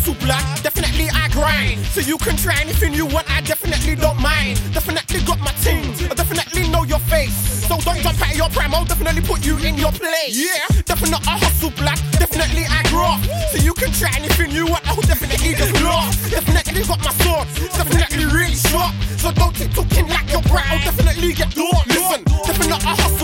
hustle blood, definitely I grind. So you can try anything you want, I definitely don't mind. Definitely got my team, I definitely know your face. So don't jump out of your prime, I'll definitely put you in your place. Yeah, definitely a hustle blood, definitely I grew up. So you can try anything you want, I'll definitely just blow. Definitely got my sword, definitely really sharp. So don't keep talking like you're bright, I'll definitely get door. Listen, definitely a hustle